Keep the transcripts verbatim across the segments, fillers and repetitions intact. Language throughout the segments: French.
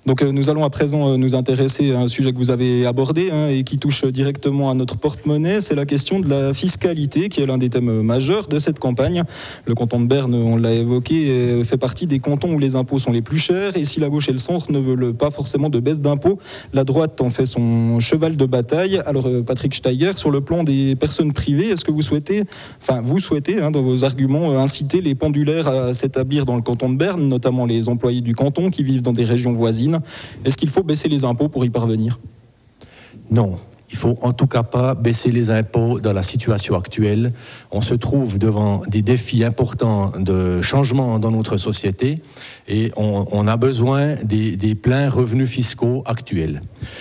Donc euh, nous allons à présent euh, nous intéresser à un sujet que vous avez abordé hein, et qui touche directement à notre porte-monnaie, c'est la question de la fiscalité qui est l'un des thèmes majeurs de cette campagne. Le canton de Berne, on l'a évoqué, fait partie des cantons où les impôts sont les plus chers et si la gauche et le centre ne veulent pas forcément de baisse d'impôts, la droite en fait son cheval de bataille. Alors euh, Patrick Steiger, sur le plan des personnes privées, est-ce que vous souhaitez, enfin vous souhaitez hein, dans vos arguments euh, inciter les pendulaires à s'établir dans le canton de Berne, notamment les employés du canton qui vivent dans des régions voisines? Est-ce qu'il faut baisser les impôts pour y parvenir? Non. Il ne faut en tout cas pas baisser les impôts dans la situation actuelle. On se trouve devant des défis importants de changement dans notre société et on, on a besoin des, des pleins revenus fiscaux actuels.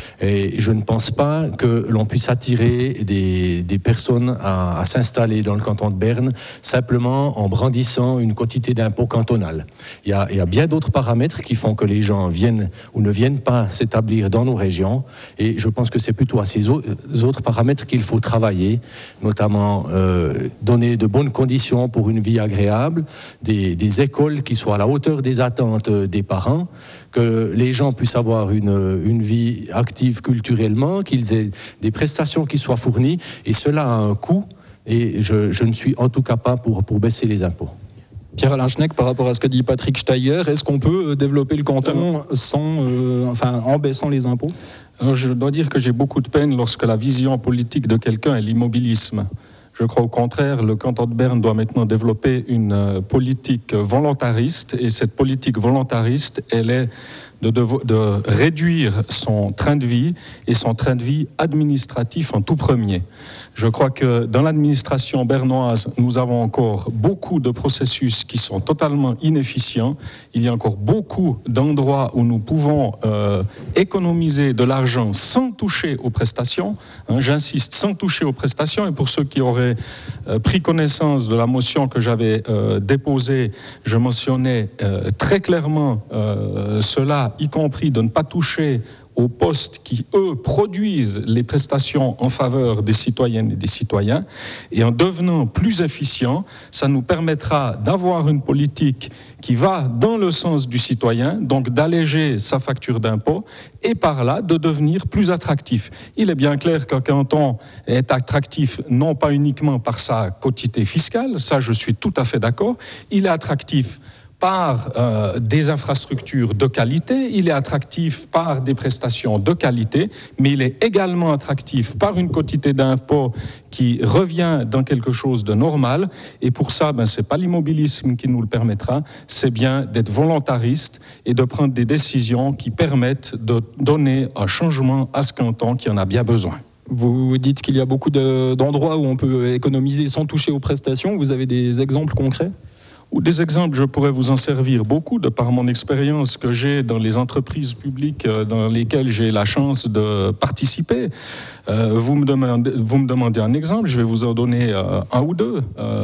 Et je ne pense pas que l'on puisse attirer des, des personnes à, à s'installer dans le canton de Berne simplement en brandissant une quantité d'impôts cantonale. Il y a, il y a bien d'autres paramètres qui font que les gens viennent ou ne viennent pas s'établir dans nos régions et je pense que c'est plutôt à ces autres paramètres qu'il faut travailler, notamment euh, donner de bonnes conditions pour une vie agréable, des, des écoles qui soient à la hauteur des attentes des parents, que les gens puissent avoir une, une vie active culturellement, qu'ils aient des prestations qui soient fournies, et cela a un coût, et je, je ne suis en tout cas pas pour, pour baisser les impôts. Pierre-Alain Schneck, par rapport à ce que dit Patrick Steiger, est-ce qu'on peut développer le canton sans, euh, enfin, en baissant les impôts? Alors, je dois dire que j'ai beaucoup de peine lorsque la vision politique de quelqu'un est l'immobilisme. Je crois au contraire, le canton de Berne doit maintenant développer une politique volontariste, et cette politique volontariste, elle est de, de, de réduire son train de vie, et son train de vie administratif en tout premier. Je crois que dans l'administration bernoise, nous avons encore beaucoup de processus qui sont totalement inefficients. Il y a encore beaucoup d'endroits où nous pouvons euh, économiser de l'argent sans toucher aux prestations. Hein, j'insiste, sans toucher aux prestations. Et pour ceux qui auraient euh, pris connaissance de la motion que j'avais euh, déposée, je mentionnais euh, très clairement euh, cela, y compris de ne pas toucher aux postes qui, eux, produisent les prestations en faveur des citoyennes et des citoyens. Et en devenant plus efficient, ça nous permettra d'avoir une politique qui va dans le sens du citoyen, donc d'alléger sa facture d'impôt, et par là, de devenir plus attractif. Il est bien clair qu'un canton est attractif, non pas uniquement par sa quotité fiscale, ça je suis tout à fait d'accord, il est attractif par euh, des infrastructures de qualité, il est attractif par des prestations de qualité, mais il est également attractif par une quotité d'impôt qui revient dans quelque chose de normal. Et pour ça, ben, ce n'est pas l'immobilisme qui nous le permettra, c'est bien d'être volontariste et de prendre des décisions qui permettent de donner un changement à ce canton qui en a bien besoin. Vous dites qu'il y a beaucoup de, d'endroits où on peut économiser sans toucher aux prestations. Vous avez des exemples concrets ? Ou des exemples, je pourrais vous en servir beaucoup de par mon expérience que j'ai dans les entreprises publiques dans lesquelles j'ai la chance de participer. Euh, vous, me demandez, vous me demandez un exemple, je vais vous en donner euh, un ou deux.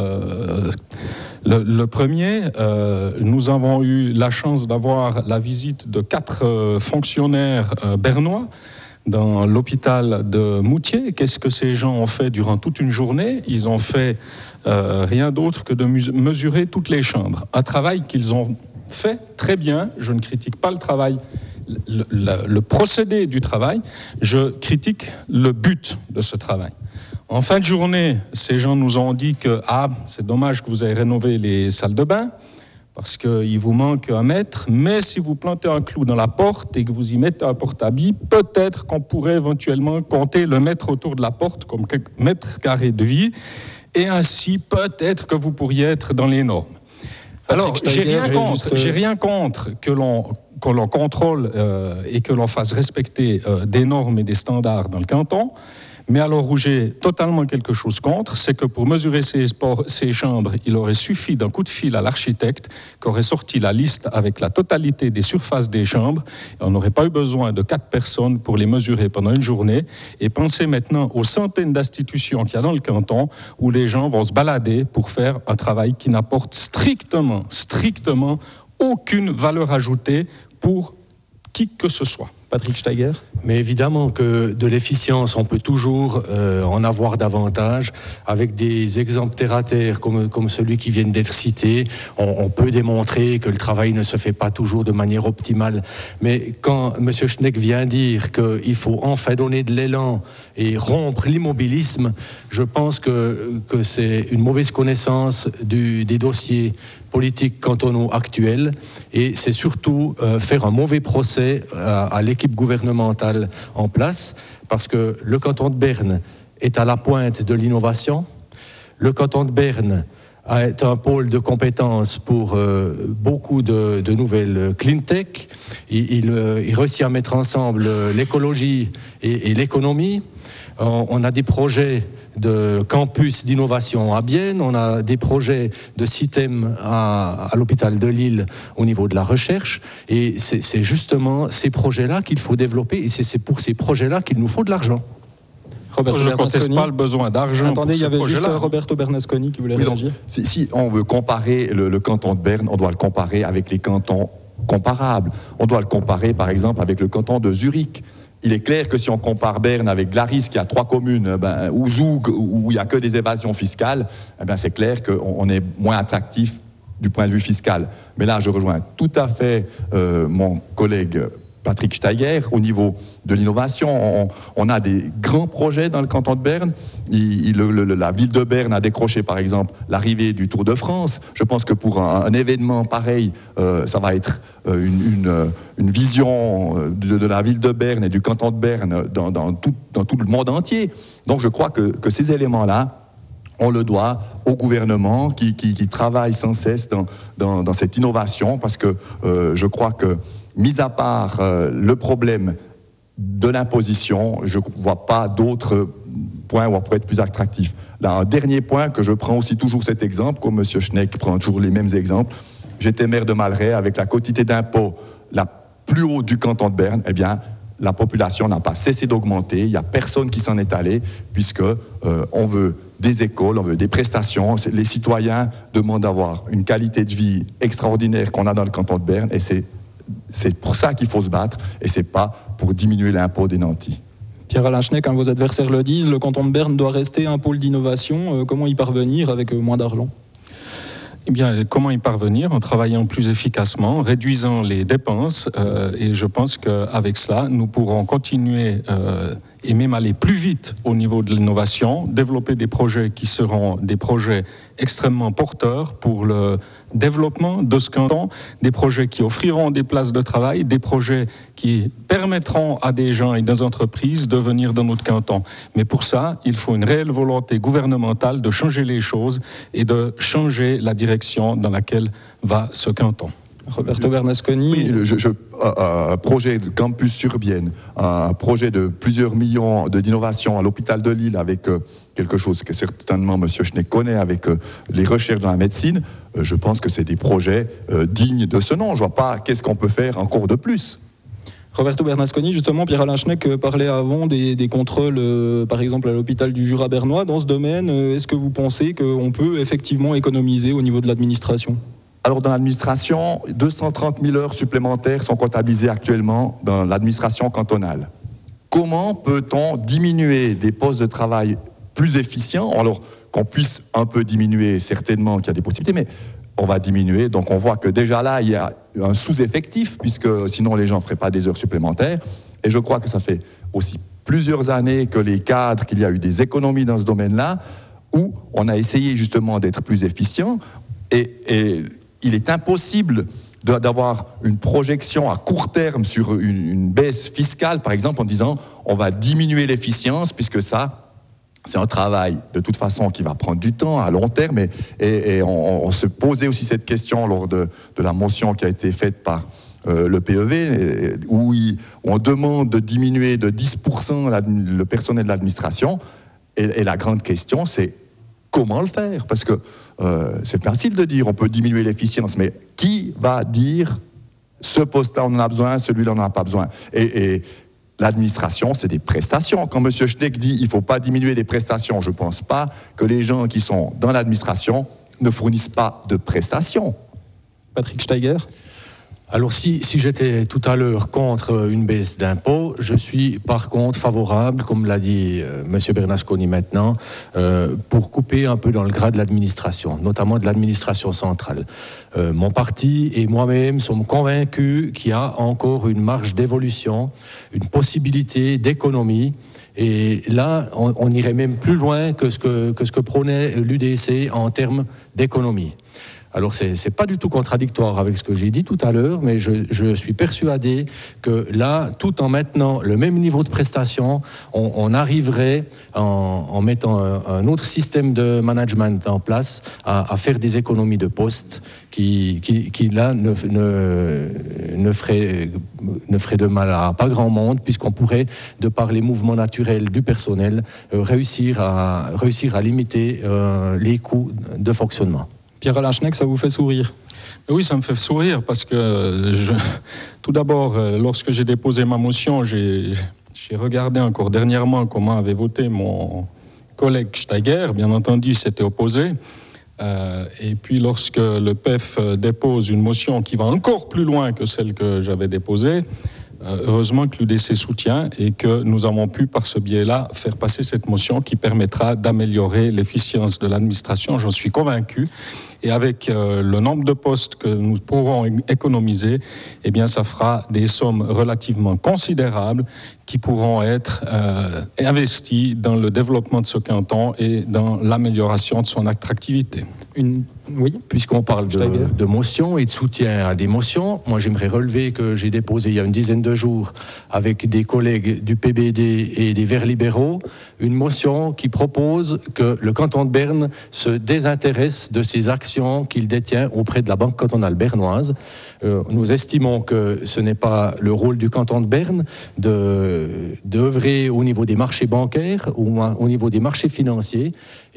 Euh, le, le premier, euh, nous avons eu la chance d'avoir la visite de quatre euh, fonctionnaires euh, bernois dans l'hôpital de Moutier. Qu'est-ce que ces gens ont fait durant toute une journée? Ils ont fait euh, rien d'autre que de mesurer toutes les chambres. Un travail qu'ils ont fait très bien. Je ne critique pas le travail, le, le, le procédé du travail. Je critique le but de ce travail. En fin de journée, ces gens nous ont dit que ah, c'est dommage que vous ayez rénové les salles de bain, parce qu'il vous manque un mètre, mais si vous plantez un clou dans la porte et que vous y mettez un porte-habit, peut-être qu'on pourrait éventuellement compter le mètre autour de la porte comme mètre carré de vie, et ainsi peut-être que vous pourriez être dans les normes. Alors, j'ai rien contre, j'ai rien contre que l'on, que l'on contrôle euh, et que l'on fasse respecter euh, des normes et des standards dans le canton. Mais alors où j'ai totalement quelque chose contre, c'est que pour mesurer ces, sports, ces chambres, il aurait suffi d'un coup de fil à l'architecte qui aurait sorti la liste avec la totalité des surfaces des chambres. Et on n'aurait pas eu besoin de quatre personnes pour les mesurer pendant une journée. Et pensez maintenant aux centaines d'institutions qu'il y a dans le canton où les gens vont se balader pour faire un travail qui n'apporte strictement, strictement aucune valeur ajoutée pour qui que ce soit. Patrick Steiger. Mais évidemment que de l'efficience, on peut toujours euh, en avoir davantage. Avec des exemples terre à terre comme, comme celui qui vient d'être cité, on, on peut démontrer que le travail ne se fait pas toujours de manière optimale. Mais quand M. Schneck vient dire qu'il faut enfin donner de l'élan et rompre l'immobilisme, je pense que, que c'est une mauvaise connaissance du, des dossiers politiques cantonaux actuels, et c'est surtout euh, faire un mauvais procès à, à l'équipe gouvernementale en place, parce que le canton de Berne est à la pointe de l'innovation. Le canton de Berne est un pôle de compétences pour euh, beaucoup de, de nouvelles clean tech. Il, il, euh, il réussit à mettre ensemble l'écologie et, et l'économie. On, on a des projets de campus d'innovation à Bienne, on a des projets de système à, à l'hôpital de Lille au niveau de la recherche, et c'est, c'est justement ces projets-là qu'il faut développer, et c'est, c'est pour ces projets-là qu'il nous faut de l'argent. Roberto Je ne conteste pas le besoin d'argent. Attendez, il y avait juste là. Roberto Bernasconi qui voulait oui, réagir. Donc, si, si on veut comparer le, le canton de Berne, on doit le comparer avec les cantons comparables. On doit le comparer, par exemple, avec le canton de Zurich. Il est clair que si on compare Berne avec Glaris, qui a trois communes, ben, ou Zoug, où il n'y a que des évasions fiscales, eh ben, c'est clair qu'on est moins attractif du point de vue fiscal. Mais là, je rejoins tout à fait euh, mon collègue Patrick Steiger au niveau de l'innovation. On, on a des grands projets dans le canton de Berne. Il, il, le, le, la ville de Berne a décroché, par exemple, l'arrivée du Tour de France. Je pense que pour un, un événement pareil, euh, ça va être euh, une, une, une vision de, de la ville de Berne et du canton de Berne dans, dans, tout, dans tout le monde entier. Donc je crois que, que ces éléments-là, on le doit au gouvernement qui, qui, qui travaille sans cesse dans, dans, dans cette innovation, parce que euh, je crois que, mis à part euh, le problème de l'imposition, je ne vois pas d'autres points où on pourrait être plus attractif. Là, un dernier point que je prends aussi toujours cet exemple, comme M. Schneck prend toujours les mêmes exemples. J'étais maire de Malray avec la quotité d'impôt la plus haute du canton de Berne. Eh bien, la population n'a pas cessé d'augmenter. Il n'y a personne qui s'en est allé, puisque euh, on veut des écoles, on veut des prestations. Les citoyens demandent d'avoir une qualité de vie extraordinaire qu'on a dans le canton de Berne, et c'est C'est pour ça qu'il faut se battre, et ce n'est pas pour diminuer l'impôt des nantis. Pierre-Alain Schneck, hein, vos adversaires le disent, le canton de Berne doit rester un pôle d'innovation. Euh, comment y parvenir avec euh, moins d'argent ? Eh bien, comment y parvenir? En travaillant plus efficacement, réduisant les dépenses, euh, et je pense qu'avec cela, nous pourrons continuer euh, et même aller plus vite au niveau de l'innovation, développer des projets qui seront des projets extrêmement porteurs pour le développement de ce canton, des projets qui offriront des places de travail, des projets qui permettront à des gens et des entreprises de venir dans notre canton. Mais pour ça, il faut une réelle volonté gouvernementale de changer les choses et de changer la direction dans laquelle va ce canton. Roberto Bernasconi. Oui, je, je, un projet de campus sur Bienne, un projet de plusieurs millions d'innovation à l'hôpital de Lille, avec quelque chose que certainement M. Schneck connaît, avec les recherches dans la médecine. Je pense que c'est des projets dignes de ce nom. Je ne vois pas qu'est-ce qu'on peut faire encore de plus. Roberto Bernasconi, justement, Pierre-Alain Schneck parlait avant des, des contrôles, euh, par exemple à l'hôpital du Jura bernois. Dans ce domaine, est-ce que vous pensez qu'on peut effectivement économiser au niveau de l'administration ? Alors dans l'administration, deux cent trente mille heures supplémentaires sont comptabilisées actuellement dans l'administration cantonale. Comment peut-on diminuer des postes de travail plus efficients, alors qu'on puisse un peu diminuer, certainement qu'il y a des possibilités, mais on va diminuer. Donc on voit que déjà là, il y a un sous-effectif, puisque sinon les gens ne feraient pas des heures supplémentaires. Et je crois que ça fait aussi plusieurs années que les cadres, qu'il y a eu des économies dans ce domaine-là, où on a essayé justement d'être plus efficient. Et, et il est impossible d'avoir une projection à court terme sur une, une baisse fiscale, par exemple, en disant on va diminuer l'efficience, puisque ça, c'est un travail de toute façon qui va prendre du temps à long terme. Et, et, et on, on se posait aussi cette question lors de, de la motion qui a été faite par euh, le P E V, où, il, où on demande de diminuer de dix pour cent la, le personnel de l'administration. Et, et la grande question, c'est comment le faire? Parce que euh, c'est facile de dire on peut diminuer l'efficience, mais qui va dire ce poste-là on en a besoin, celui-là on n'en a pas besoin? Et, et l'administration, c'est des prestations. Quand M. Schneck dit il ne faut pas diminuer les prestations, je ne pense pas que les gens qui sont dans l'administration ne fournissent pas de prestations. Patrick Steiger. Alors si, si j'étais tout à l'heure contre une baisse d'impôts, je suis par contre favorable, comme l'a dit euh, M. Bernasconi maintenant, euh, pour couper un peu dans le gras de l'administration, notamment de l'administration centrale. Euh, mon parti et moi-même sommes convaincus qu'il y a encore une marge d'évolution, une possibilité d'économie. Et là, on, on irait même plus loin que ce que, que, ce que prônait l'U D C en termes d'économie. Alors, ce n'est pas du tout contradictoire avec ce que j'ai dit tout à l'heure, mais je, je suis persuadé que là, tout en maintenant le même niveau de prestation, on, on arriverait, en, en mettant un, un autre système de management en place, à, à faire des économies de postes qui, qui, qui là, ne, ne, ne, ferait, ne ferait de mal à pas grand monde, puisqu'on pourrait, de par les mouvements naturels du personnel, euh, réussir, à, réussir à limiter euh, les coûts de fonctionnement. Pierre-Alain Schneck, ça vous fait sourire? Oui, ça me fait sourire parce que, je, tout d'abord, lorsque j'ai déposé ma motion, j'ai, j'ai regardé encore dernièrement comment avait voté mon collègue Steiger. Bien entendu, il s'était opposé. Euh, et puis, lorsque le P E F dépose une motion qui va encore plus loin que celle que j'avais déposée, heureusement que l'U D C soutient et que nous avons pu, par ce biais-là, faire passer cette motion qui permettra d'améliorer l'efficience de l'administration. J'en suis convaincu. Et avec euh, le nombre de postes que nous pourrons économiser, eh bien, ça fera des sommes relativement considérables qui pourront être euh, investies dans le développement de ce canton et dans l'amélioration de son attractivité. Une... Oui, puisqu'on parle de, de motion et de soutien à des motions, moi j'aimerais relever que j'ai déposé il y a une dizaine de jours avec des collègues du P B D et des Verts libéraux une motion qui propose que le canton de Berne se désintéresse de ses actions qu'il détient auprès de la Banque cantonale bernoise. Euh, nous estimons que ce n'est pas le rôle du canton de Berne de, d'œuvrer au niveau des marchés bancaires ou au niveau des marchés financiers.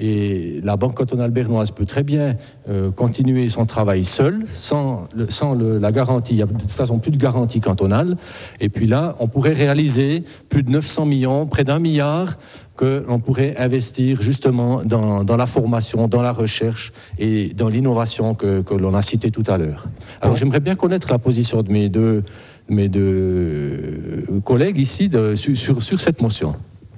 Et la Banque cantonale bernoise peut très bien euh, continuer son travail seule, sans, le, sans le, la garantie. Il n'y a de toute façon plus de garantie cantonale. Et puis là, on pourrait réaliser plus de neuf cents millions, près d'un milliard, que l'on pourrait investir justement dans, dans la formation, dans la recherche et dans l'innovation que, que l'on a cité tout à l'heure. Alors, j'aimerais bien connaître la position de mes deux, mes deux collègues ici de, sur, sur, sur cette motion.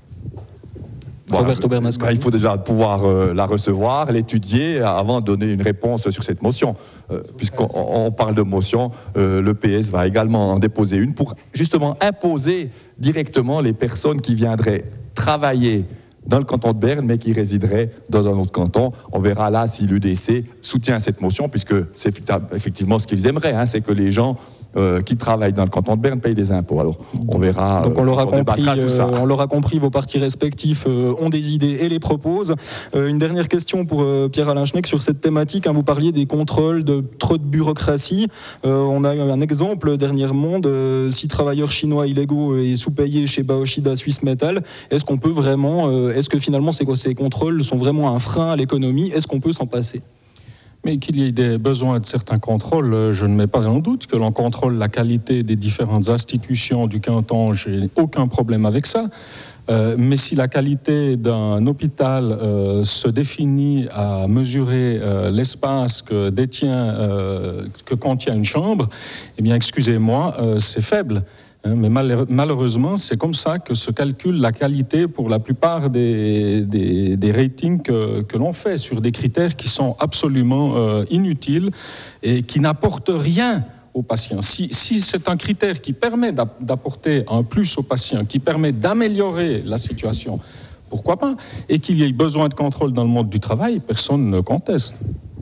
Bon, bah, il faut déjà pouvoir euh, la recevoir, l'étudier avant de donner une réponse sur cette motion. Euh, puisqu'on on parle de motion, euh, le P S va également en déposer une pour justement imposer directement les personnes qui viendraient travailler dans le canton de Berne, mais qui résideraient dans un autre canton. On verra là si l'U D C soutient cette motion, puisque c'est effectivement ce qu'ils aimeraient, hein, c'est que les gens Euh, qui travaillent dans le canton de Berne payent des impôts. Alors, on verra. Donc, on euh, l'aura on compris, tout ça. Euh, on l'aura compris, vos partis respectifs euh, ont des idées et les proposent. Euh, une dernière question pour euh, Pierre-Alain Schneck sur cette thématique. Hein, vous parliez des contrôles, de trop de bureaucratie. Euh, on a eu un exemple dernièrement de six travailleurs chinois illégaux et sous-payés chez Baoshida Swiss Metal. Est-ce qu'on peut vraiment, euh, est-ce que finalement ces, ces contrôles sont vraiment un frein à l'économie? Est-ce qu'on peut s'en passer? Mais qu'il y ait des besoins de certains contrôles, je ne mets pas en doute que l'on contrôle la qualité des différentes institutions du canton, j'ai aucun problème avec ça. Euh, mais si la qualité d'un hôpital euh, se définit à mesurer euh, l'espace que détient, euh, que contient une chambre, eh bien, excusez-moi, euh, c'est faible. Mais malheureusement, c'est comme ça que se calcule la qualité pour la plupart des, des, des ratings que, que l'on fait sur des critères qui sont absolument euh, inutiles et qui n'apportent rien aux patients. Si, si c'est un critère qui permet d'apporter un plus aux patients, qui permet d'améliorer la situation, pourquoi pas? Et qu'il y ait besoin de contrôle dans le monde du travail, personne ne conteste.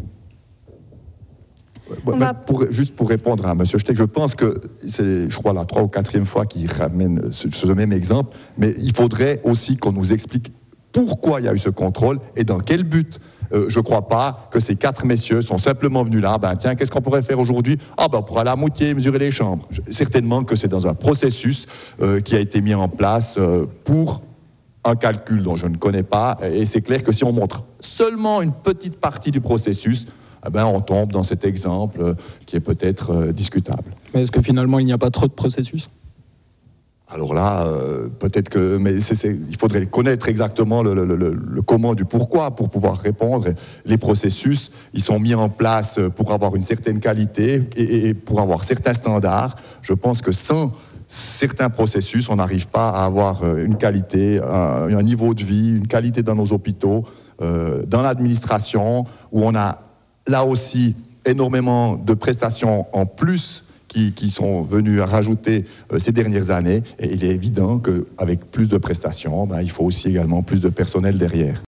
Va... Pour, juste pour répondre à M. Steck, je pense que c'est, je crois, la troisième ou quatrième fois qu'il ramène ce, ce même exemple, mais il faudrait aussi qu'on nous explique pourquoi il y a eu ce contrôle et dans quel but. Euh, je ne crois pas que ces quatre messieurs sont simplement venus là, ben tiens, qu'est-ce qu'on pourrait faire aujourd'hui? Ah ben on pourrait aller à Moutier mesurer les chambres. Je, certainement que c'est dans un processus euh, qui a été mis en place euh, pour un calcul dont je ne connais pas, et c'est clair que si on montre seulement une petite partie du processus, eh ben, on tombe dans cet exemple qui est peut-être euh, discutable. Mais est-ce que finalement il n'y a pas trop de processus? Alors là, euh, peut-être que, mais c'est, c'est, il faudrait connaître exactement le, le, le, le comment du pourquoi pour pouvoir répondre. Les processus, ils sont mis en place pour avoir une certaine qualité et, et pour avoir certains standards. Je pense que sans certains processus, on n'arrive pas à avoir une qualité, un, un niveau de vie, une qualité dans nos hôpitaux, euh, dans l'administration, où on a là aussi énormément de prestations en plus Qui, qui sont venus à rajouter euh, ces dernières années. Et il est évident qu'avec plus de prestations, ben, il faut aussi également plus de personnel derrière.